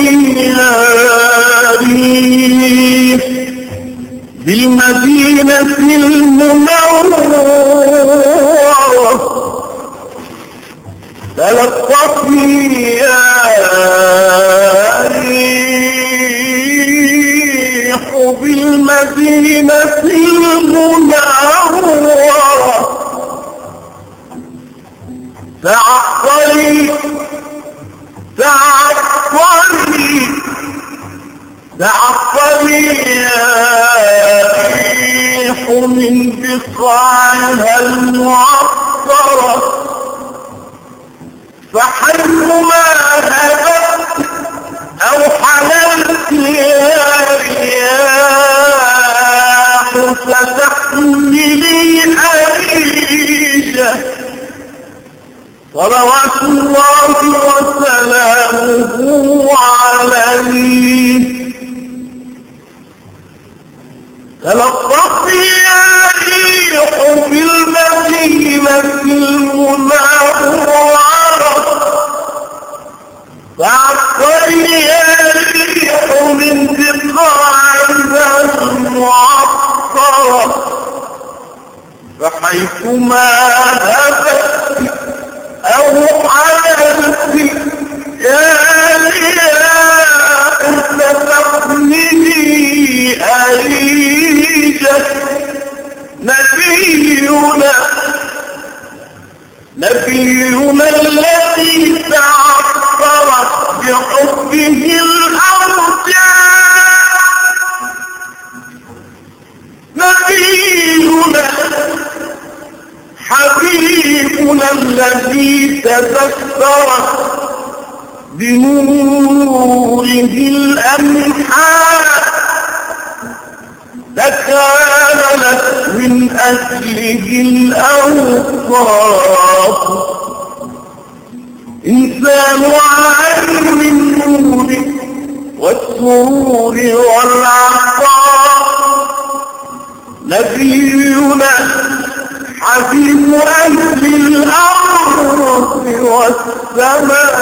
ريح بالمدينة المنورة تلطفي يا ريح بالمدينة المنورة تعطري تعطري تعطري يا ريح من بقاعها المعطرة فحيثما هبت أو حللت يا رياح ستحملي أريجة صلوات الله وسلامه عليه تلطفي يا ريح بالمدينة المنورة تعطري يا ريح من بقاعها المعطرة فحيثما هبت أو حللت يا رياح ستحملي أريجة نبينا الذي تعطرت بحبه الأرجاء نبينا حبيبنا الذي تذكرت بنوره الأمحاء تكاملت من أجله الأوصاف إنسان عين من نوره والسرور والعطاء نبينا حبيب أهل الأرض والسماء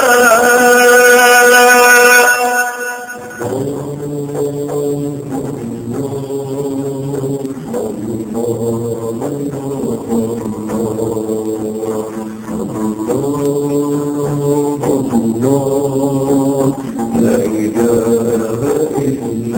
لا إله إلا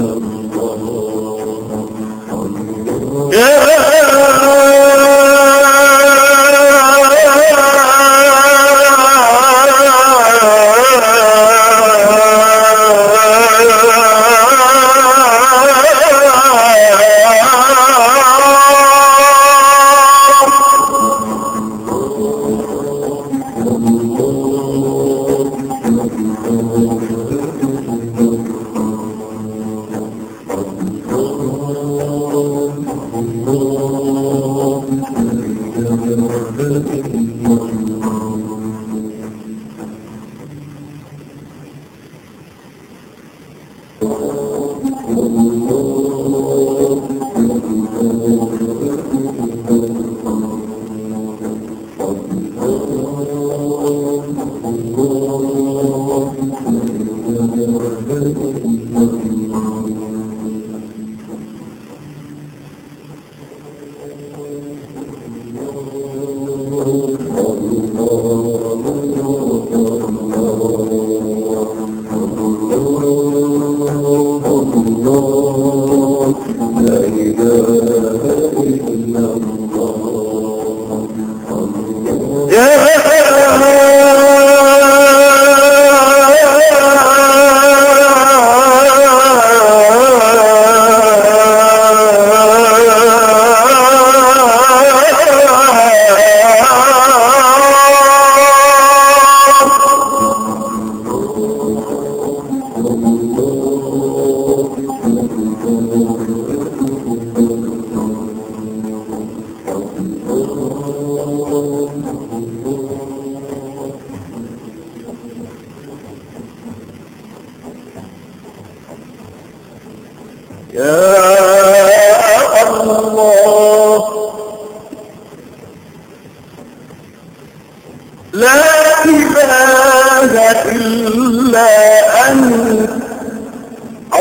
لا إله إلا أنت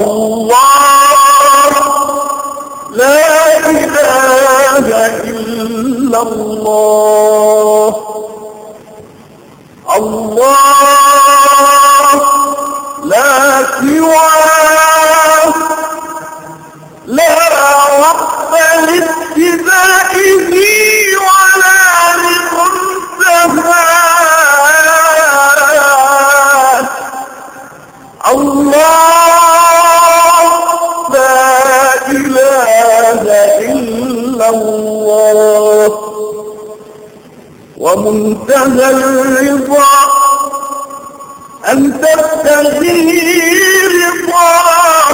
الله لا إله إلا الله الله لا سواه لا رب لابتدائه ولا لمنتهاه الله لا إله إلا الله ومنتهى الرضا أن تبتغي رضاه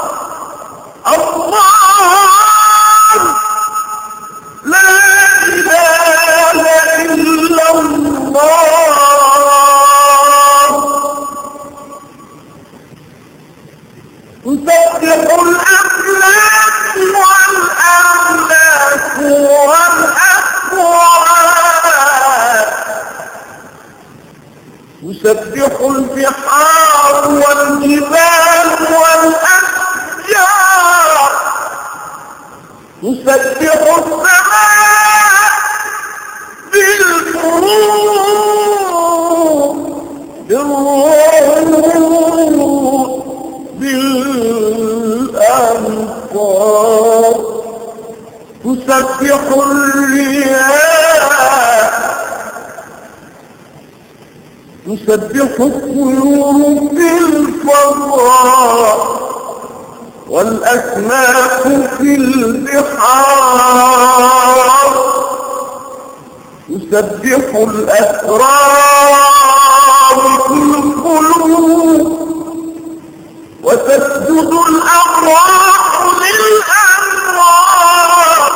الله لا إله إلا الله تسبح الأفلاك والأملاك والأكوان تسبح البحار والجبال والأشجار تسبح السماء بالفروض بالأمطار تسبح الرياح تسبح الطيور في الفضاء والأسماك في البحار تسبح الأسرار في القلوب وتسجد الأرواح للأنوار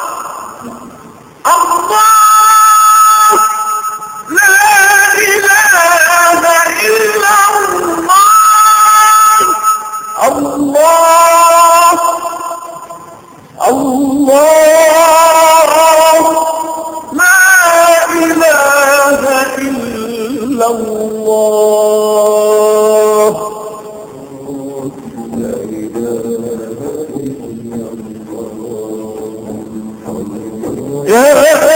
الله لا إله إلا الله الله الله لا إله إلا الله لا إله إلا الله يا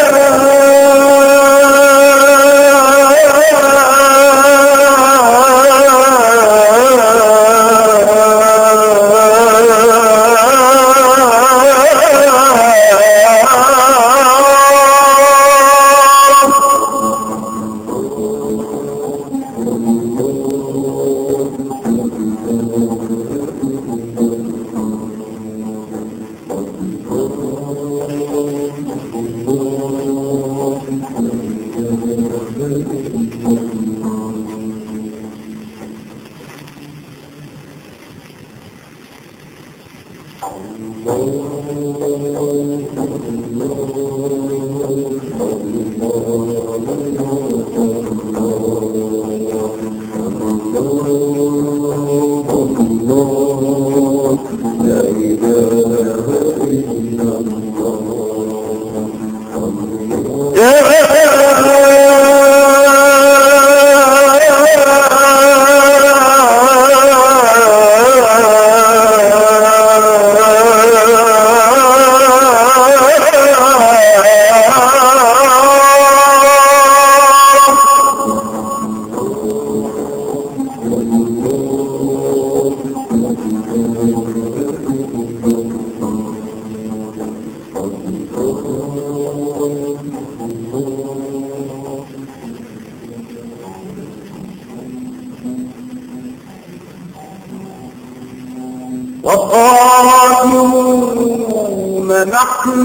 وقادمون نحن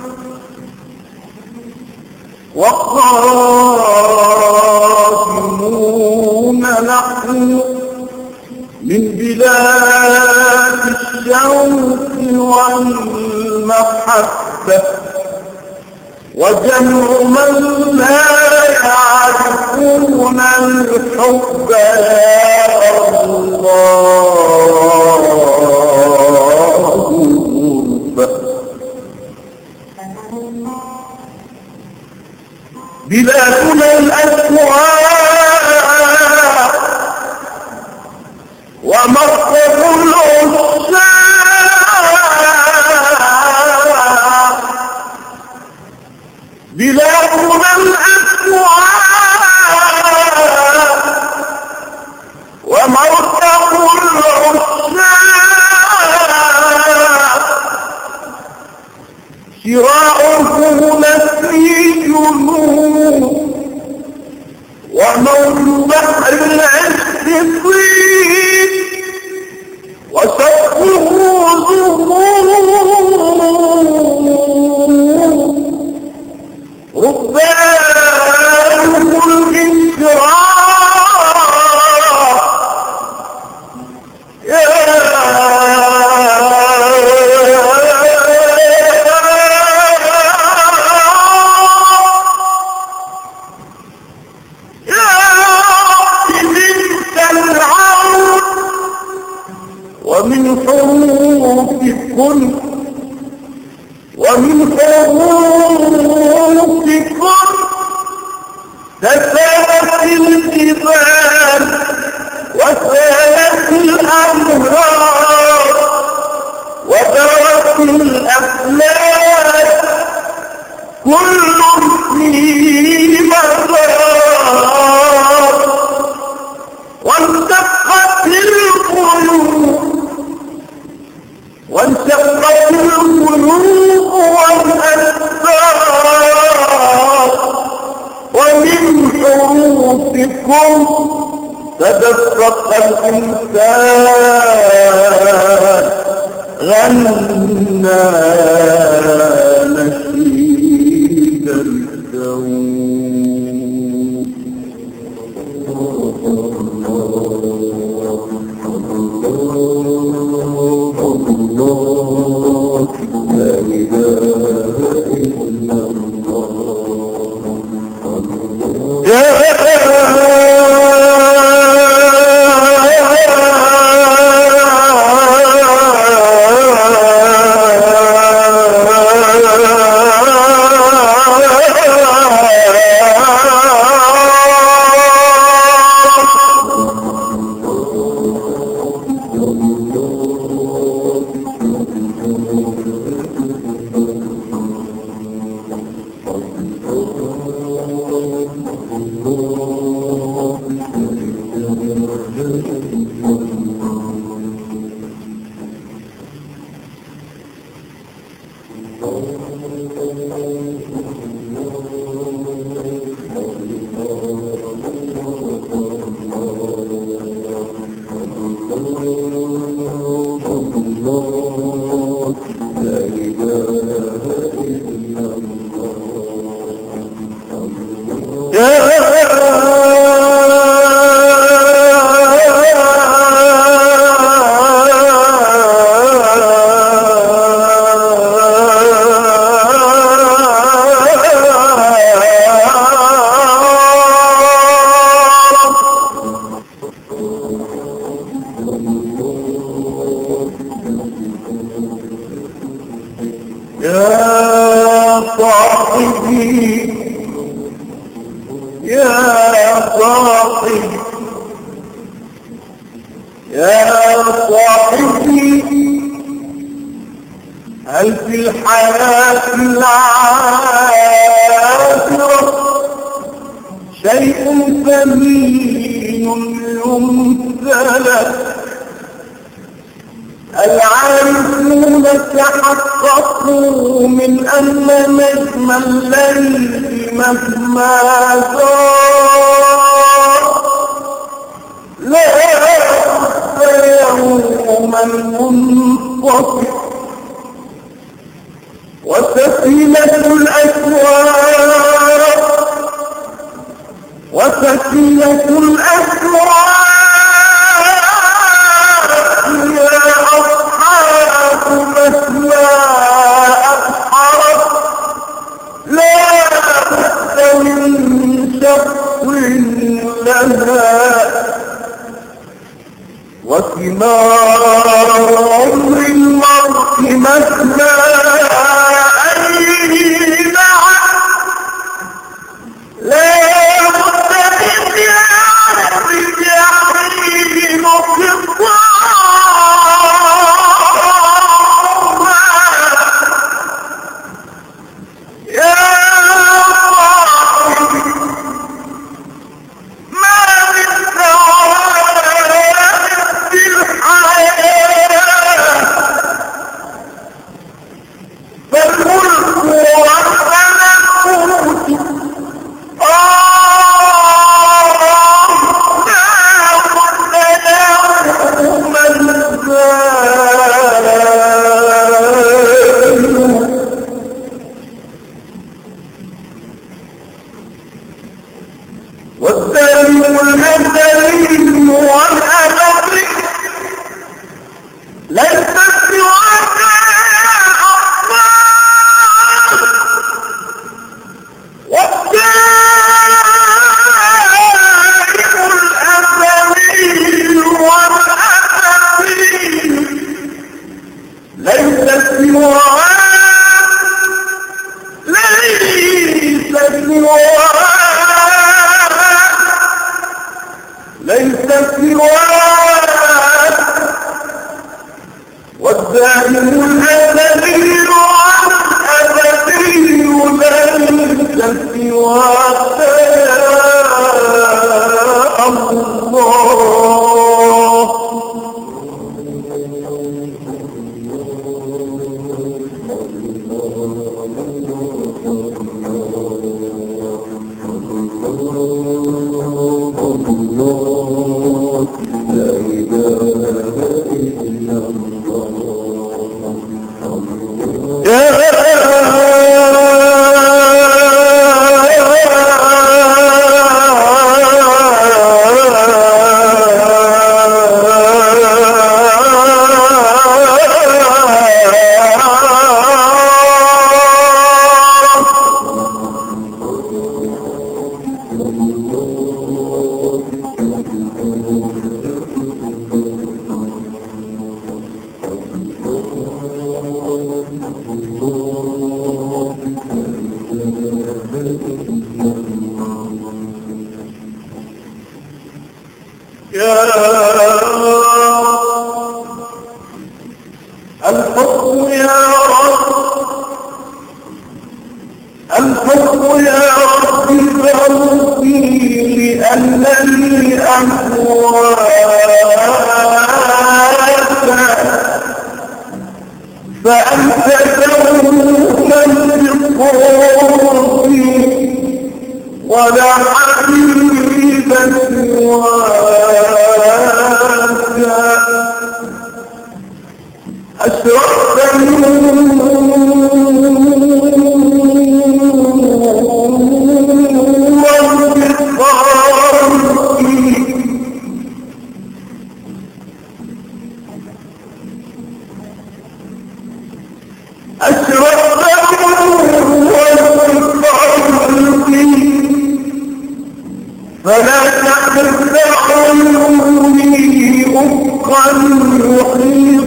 من بلاد الشوق والمحبة وجمع من لا يعرفون الحب يا الله بلادنا الأسواق ومركب العشاق بلادنا الأسواق ومركب العشاق شراعه نسيج وموج بحر العشق طين وشقه زهور ربانه الانشراح ومن حروف كن تسالت الجبال وسالت الأنهار ودارت الأفلاك كل في مزار وانشقت القلوب والأسباب ومن حروفكم تدفق الإنسان غنى نشيد الكون لا إله إلا يا صاحبي هل في الحياة العاخرة شيء ثمين يمتلك؟ العارفون تحققوا من أن نجم الليل مهما زار لا يوما منتصف، وسفينة الأسواق يا أصحاب مهما أبحرت لا تستوي من شخص لها، وثمار عمر المرء مهما أينعت لا بد من زيارة الجحيم مخضرا والدائم الأبدي والأبدي ليس سواك يا الله. الحكم يا رب فأوفي لأنني أهواك فأنت دوما بقربي ولا حبيب سواك أشرقت فلا تخدعني أفقا يحيط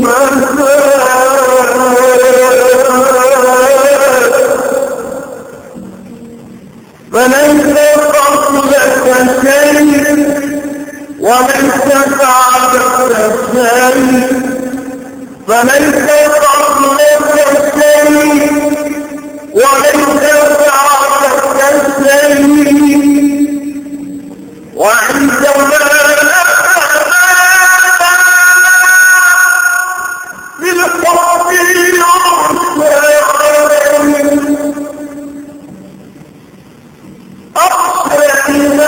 فليس قبلك شيء وليس بعدك شيء فليس قبلك شيء وليس بعدك شيء وعندما بالحب أخشى إلى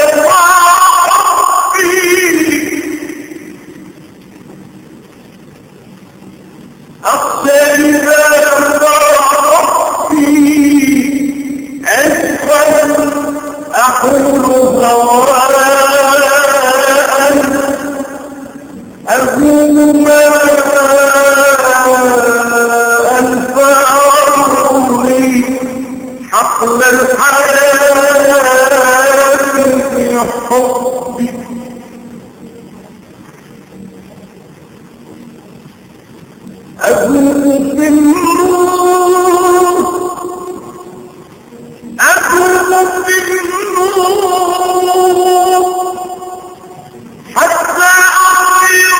أقول هواء أقول ما أنفعني حقل الحياة في حبك أقول في النور أقول في النور حتى أطير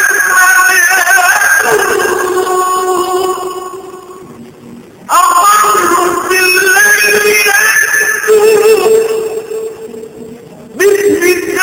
أطير في الليل باسمك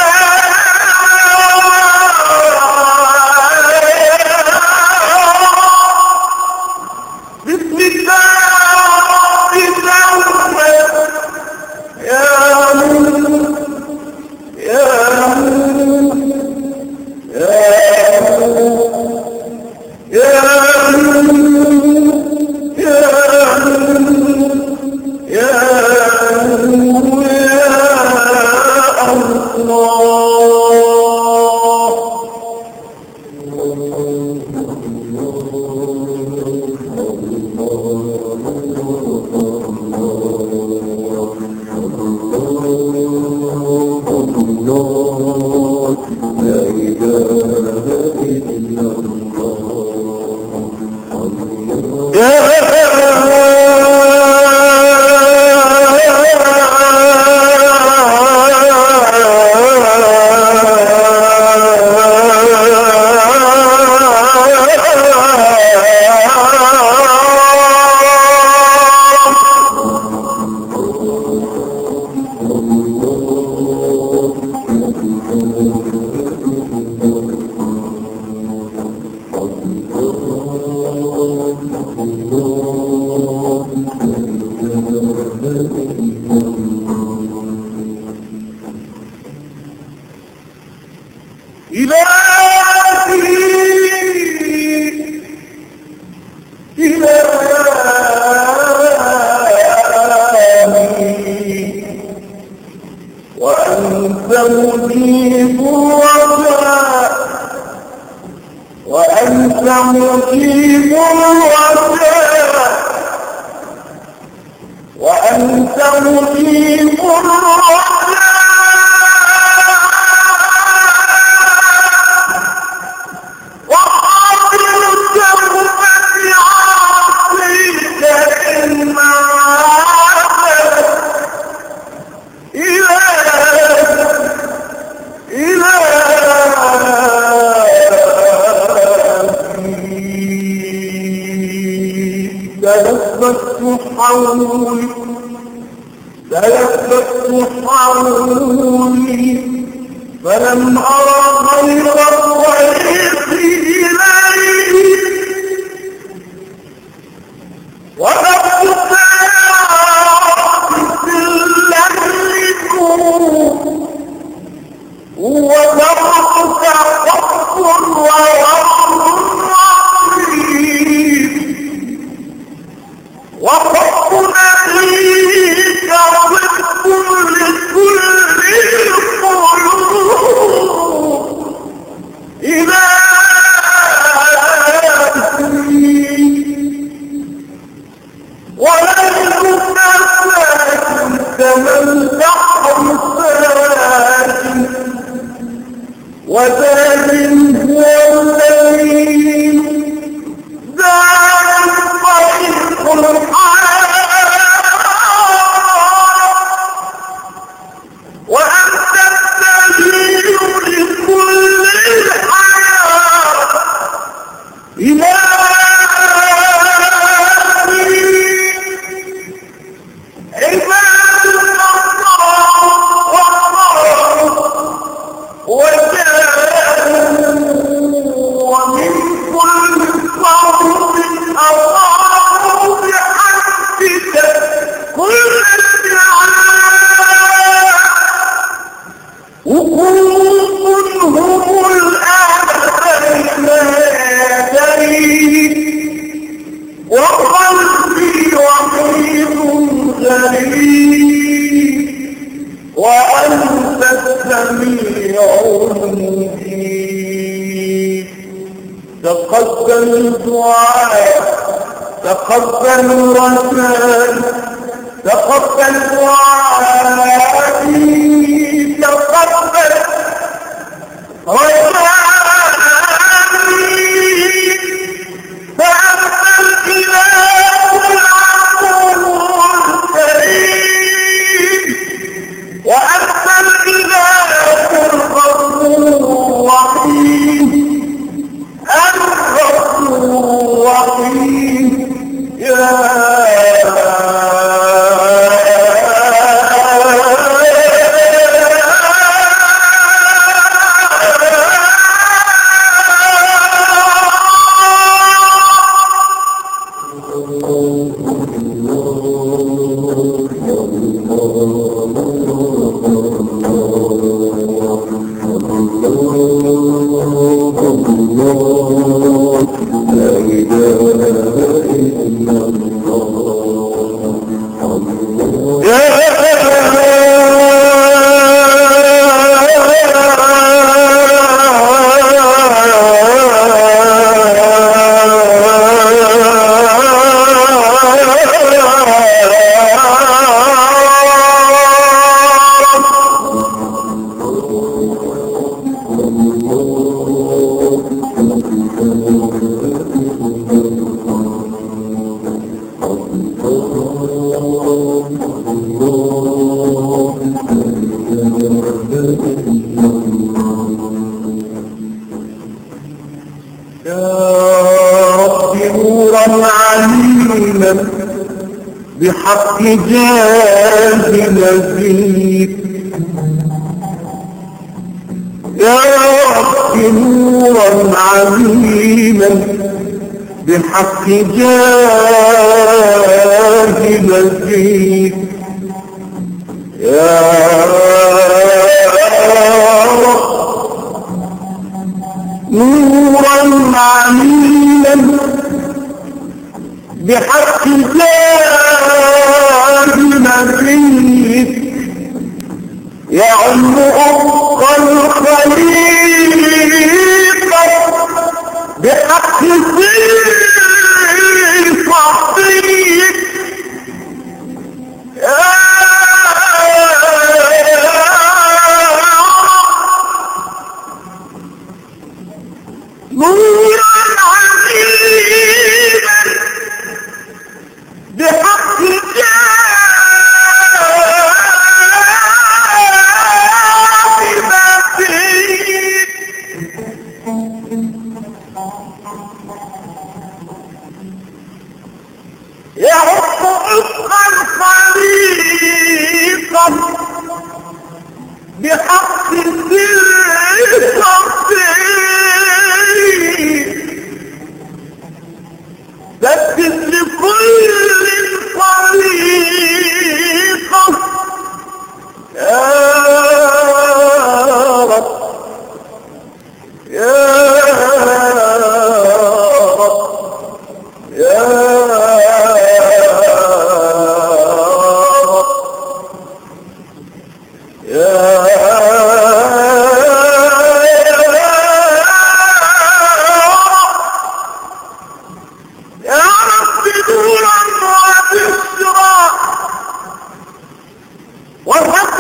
مجيب الرجاء وأنت مجيب الرجاء وقابل التوبة عاصيك إما تلفت حولي فلم أرى غير الطريق إليه ونفسك وتركك حق ورب رحيم وحق نبيك صدق لكل القلوب إلهي وليلك ساكن كما البحر ساكن وذال هو الليل ذال طريق الحياة وأنت الدليل لكل الحياة إلهي عباد الله ومن كل صوت أضاعوا بحمدك كل الدعاء وقوف هم الآن يديك وقلبي وحيد غريب وأنت السميع المجيب تقبل الدعاء تقبل الرسائل تقبل دعائي تقبل رجائي فأنت الإله العفو الكريم وأنت الإله الغفور الرحيم الغفور الرحيم يا بحق جاه نبيك يا رب نورا عظيما بحق جاه نبيك يا رب نورا عظيما بحق جاه نبيك يعم أفق الخليقة بحق بحق ذكر لكل طريقة يا رب يا رب يا رب يا رب نورا وبشرا وهب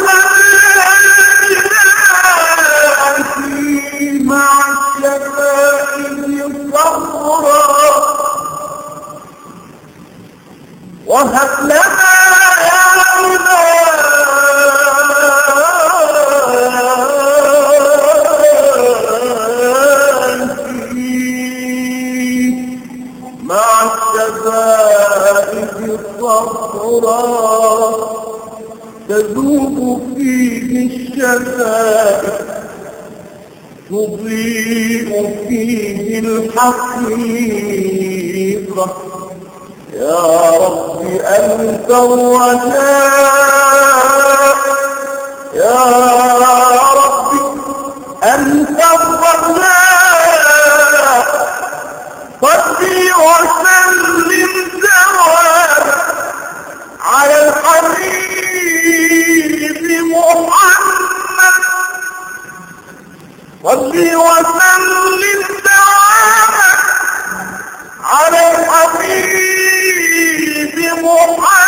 لنا مع الشفائف صبرا وهب لنا يا مع الشفائف صبرا تذوب فيه الشفائف تضيء فيه الحقيقة يا رب أنت الرجاء يا رب أنت الرجاء صل وسلم دوام على الحبيب محمد صل وسلم دوام على الحبيب محمد